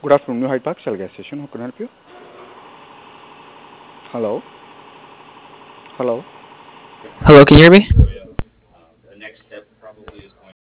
Good afternoon, New Hyde Park Shell gas station. How can I help you? Hello? Hello? Hello, can you hear me?